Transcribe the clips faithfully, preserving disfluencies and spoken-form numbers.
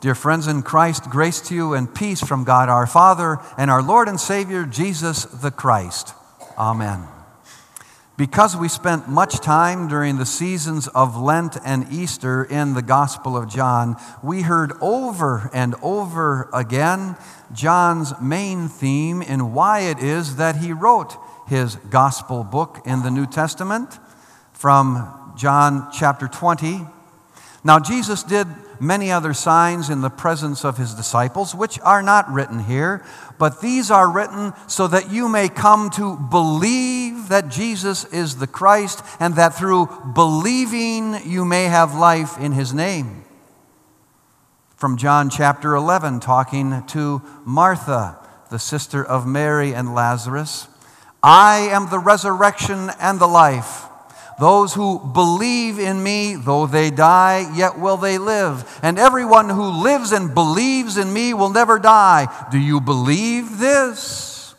Dear friends in Christ, grace to you and peace from God our Father and our Lord and Savior, Jesus the Christ. Amen. Because we spent much time during the seasons of Lent and Easter in the Gospel of John, we heard over and over again John's main theme in why it is that he wrote his Gospel book in the New Testament from John chapter twenty. Now, Jesus did many other signs in the presence of his disciples, which are not written here, but these are written so that you may come to believe that Jesus is the Christ, and that through believing you may have life in his name. From John chapter eleven, talking to Martha, the sister of Mary and Lazarus, I am the resurrection and the life. Those who believe in me, though they die, yet will they live. And everyone who lives and believes in me will never die. Do you believe this?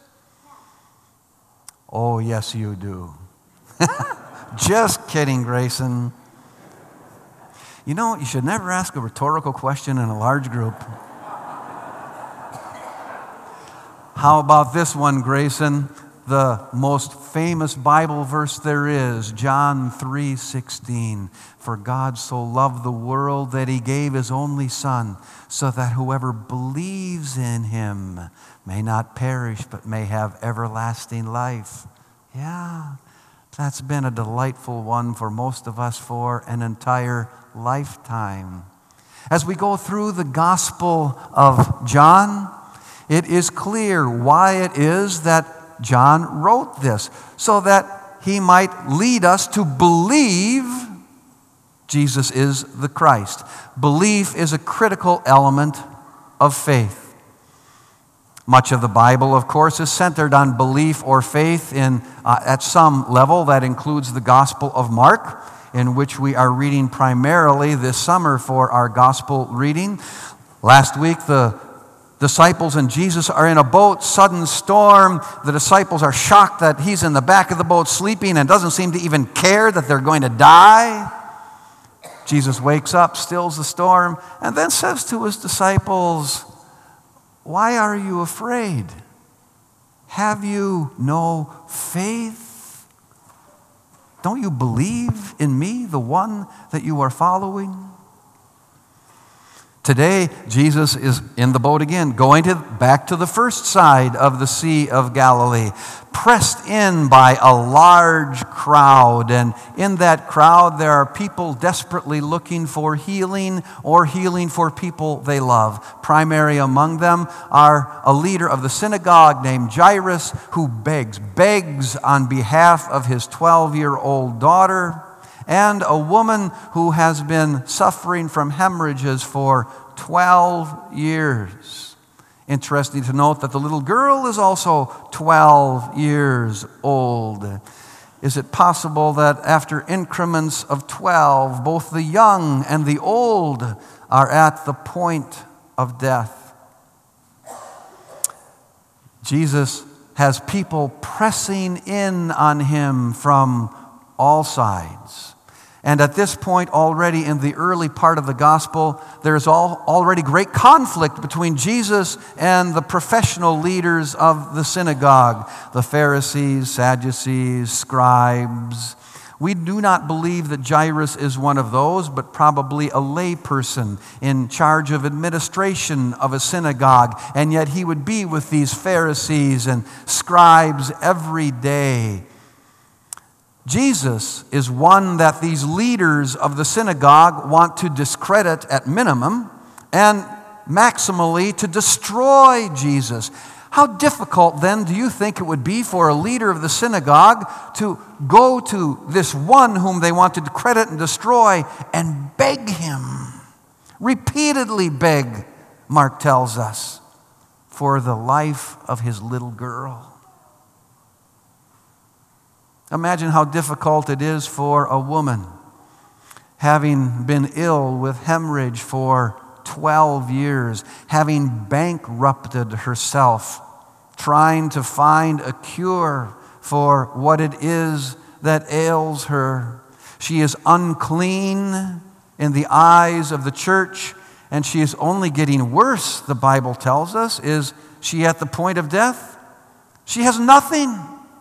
Oh, yes, you do. Just kidding, Grayson. You know, you should never ask a rhetorical question in a large group. How about this one, Grayson? The most famous Bible verse there is, John three sixteen. For God so loved the world that he gave his only Son, so that whoever believes in him may not perish, but may have everlasting life. Yeah, that's been a delightful one for most of us for an entire lifetime. As we go through the Gospel of John, it is clear why it is that John wrote this, so that he might lead us to believe Jesus is the Christ. Belief is a critical element of faith. Much of the Bible, of course, is centered on belief or faith in uh, at some level. That includes the Gospel of Mark, in which we are reading primarily this summer for our Gospel reading. Last week, the disciples and Jesus are in a boat, sudden storm. The disciples are shocked that he's in the back of the boat sleeping and doesn't seem to even care that they're going to die. Jesus wakes up, stills the storm, and then says to his disciples, why are you afraid? Have you no faith? Don't you believe in me, the one that you are following? Today, Jesus is in the boat again, going to, back to the first side of the Sea of Galilee, pressed in by a large crowd. And in that crowd, there are people desperately looking for healing or healing for people they love. Primary among them are a leader of the synagogue named Jairus, who begs, begs on behalf of his twelve-year-old daughter, and a woman who has been suffering from hemorrhages for twelve years. Interesting to note that the little girl is also twelve years old. Is it possible that after increments of twelve, both the young and the old are at the point of death? Jesus has people pressing in on him from all sides. And at this point, already in the early part of the gospel, there's all, already great conflict between Jesus and the professional leaders of the synagogue, the Pharisees, Sadducees, scribes. We do not believe that Jairus is one of those, but probably a lay person in charge of administration of a synagogue. And yet he would be with these Pharisees and scribes every day. Jesus is one that these leaders of the synagogue want to discredit at minimum, and maximally to destroy Jesus. How difficult then do you think it would be for a leader of the synagogue to go to this one whom they want to discredit and destroy and beg him, repeatedly beg, Mark tells us, for the life of his little girl? Imagine how difficult it is for a woman, having been ill with hemorrhage for twelve years, having bankrupted herself, trying to find a cure for what it is that ails her. She is unclean in the eyes of the church and she is only getting worse, the Bible tells us. Is she at the point of death? She has nothing.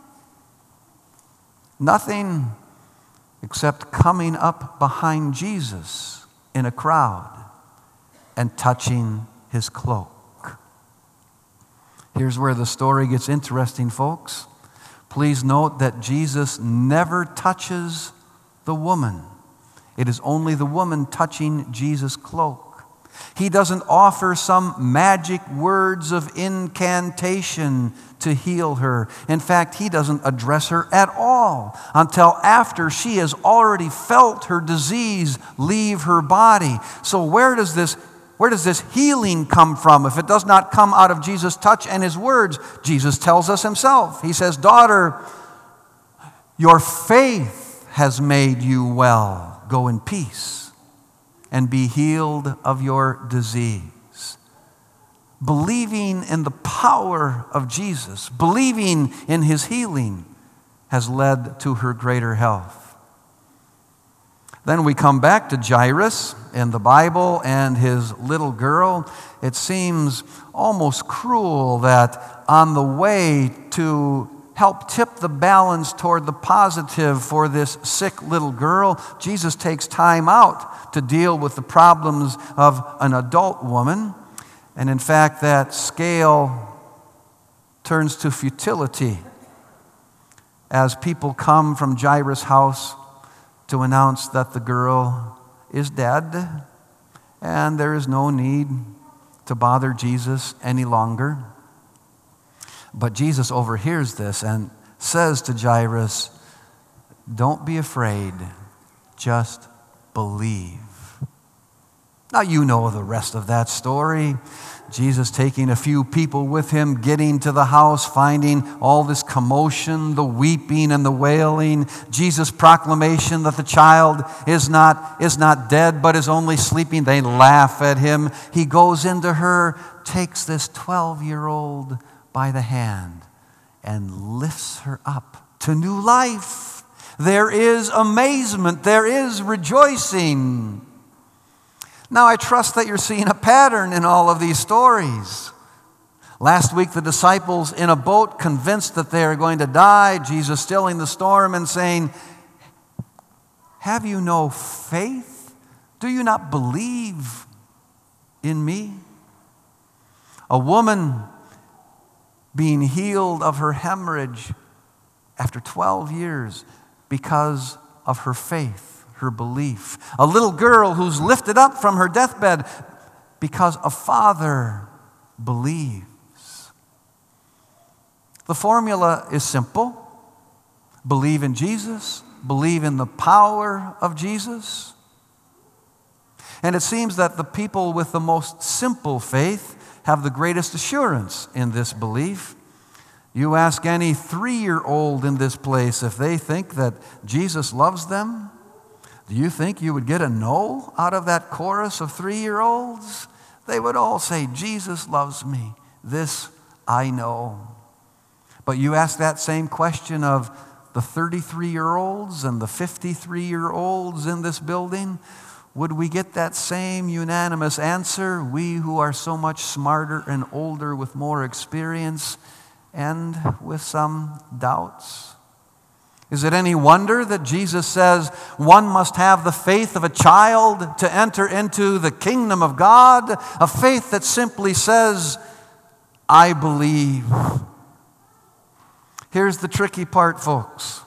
Nothing except coming up behind Jesus in a crowd and touching his cloak. Here's where the story gets interesting, folks. Please note that Jesus never touches the woman. It is only the woman touching Jesus' cloak. He doesn't offer some magic words of incantation to heal her. In fact, he doesn't address her at all until after she has already felt her disease leave her body. So where does this Where does this healing come from if it does not come out of Jesus' touch and his words? Jesus tells us himself. He says, "Daughter, your faith has made you well. Go in peace and be healed of your disease." Believing in the power of Jesus, believing in his healing, has led to her greater health. Then we come back to Jairus in the Bible and his little girl. It seems almost cruel that on the way to help tip the balance toward the positive for this sick little girl, Jesus takes time out to deal with the problems of an adult woman. And in fact, that scale turns to futility as people come from Jairus' house to announce that the girl is dead and there is no need to bother Jesus any longer. But Jesus overhears this and says to Jairus, "Don't be afraid, just believe." Now you know the rest of that story. Jesus taking a few people with him, getting to the house, finding all this commotion, the weeping and the wailing. Jesus' proclamation that the child is not, is not dead, but is only sleeping. They laugh at him. He goes into her, takes this twelve-year-old by the hand, and lifts her up to new life. There is amazement. There is rejoicing. Now, I trust that you're seeing a pattern in all of these stories. Last week, the disciples in a boat convinced that they are going to die, Jesus stilling the storm and saying, "Have you no faith? Do you not believe in me?" A woman being healed of her hemorrhage after twelve years because of her faith, her belief. A little girl who's lifted up from her deathbed because a father believes. The formula is simple. Believe in Jesus. Believe in the power of Jesus. And it seems that the people with the most simple faith have the greatest assurance in this belief. You ask any three-year-old in this place if they think that Jesus loves them. Do you think you would get a no out of that chorus of three-year-olds? They would all say, "Jesus loves me. This I know." But you ask that same question of the thirty-three-year-olds and the fifty-three-year-olds in this building, would we get that same unanimous answer? We who are so much smarter and older with more experience and with some doubts. Is it any wonder that Jesus says one must have the faith of a child to enter into the kingdom of God? A faith that simply says, "I believe." Here's the tricky part, folks.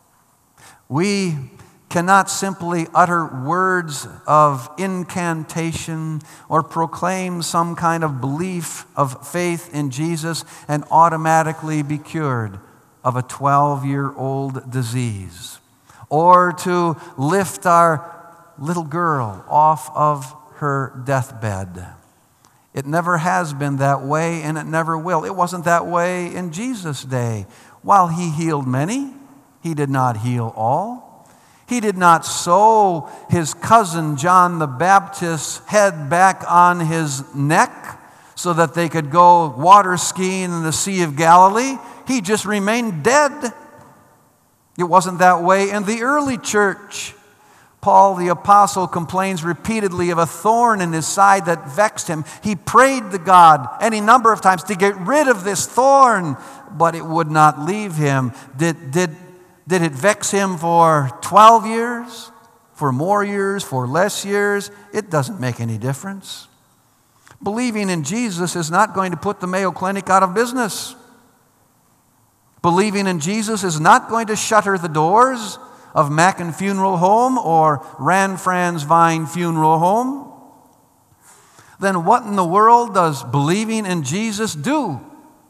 We cannot simply utter words of incantation or proclaim some kind of belief of faith in Jesus and automatically be cured of a twelve-year-old disease, or to lift our little girl off of her deathbed. It never has been that way, and it never will. It wasn't that way in Jesus' day. While he healed many, he did not heal all. He did not sew his cousin John the Baptist's head back on his neck so that they could go water skiing in the Sea of Galilee. He just remained dead. It wasn't that way in the early church. Paul the apostle complains repeatedly of a thorn in his side that vexed him. He prayed to God any number of times to get rid of this thorn, but it would not leave him. Did, did, did it vex him for twelve years? For more years? For less years? It doesn't make any difference. Believing in Jesus is not going to put the Mayo Clinic out of business. Believing in Jesus is not going to shutter the doors of Mackin Funeral Home or Ranfran's Vine Funeral Home. Then what in the world does believing in Jesus do?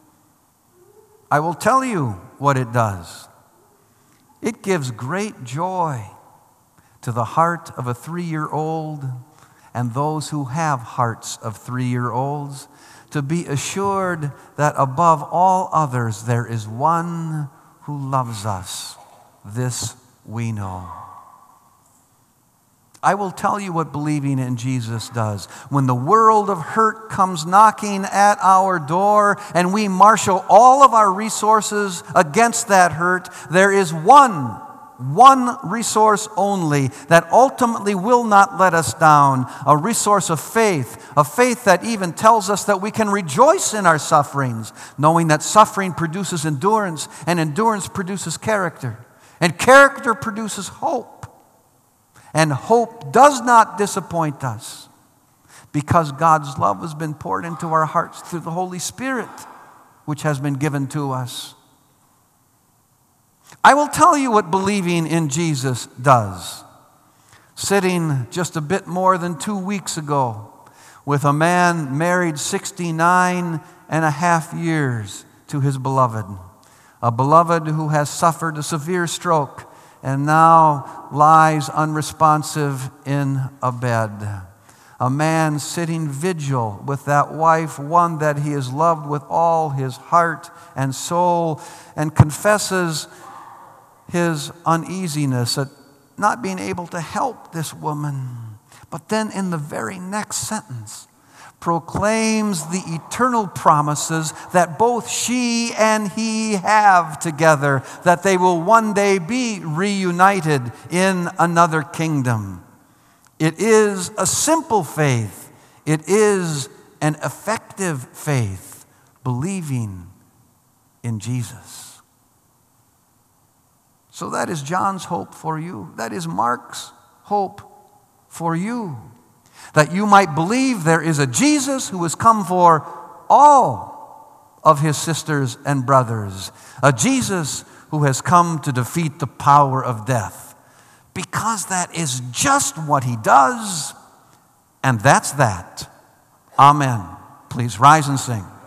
I will tell you what it does. It gives great joy to the heart of a three-year-old and those who have hearts of three-year-olds to be assured that above all others there is one who loves us. This we know. I will tell you what believing in Jesus does. When the world of hurt comes knocking at our door and we marshal all of our resources against that hurt, there is one, one resource only that ultimately will not let us down, a resource of faith, a faith that even tells us that we can rejoice in our sufferings, knowing that suffering produces endurance and endurance produces character. And character produces hope. And hope does not disappoint us because God's love has been poured into our hearts through the Holy Spirit, which has been given to us. I will tell you what believing in Jesus does. Sitting just a bit more than two weeks ago with a man married sixty-nine and a half years to his beloved. A beloved who has suffered a severe stroke and now lies unresponsive in a bed. A man sitting vigil with that wife, one that he has loved with all his heart and soul, and confesses his uneasiness at not being able to help this woman. But then in the very next sentence, proclaims the eternal promises that both she and he have together, that they will one day be reunited in another kingdom. It is a simple faith. It is an effective faith, believing in Jesus. So that is John's hope for you. That is Mark's hope for you. That you might believe there is a Jesus who has come for all of his sisters and brothers. A Jesus who has come to defeat the power of death. Because that is just what he does. And that's that. Amen. Please rise and sing.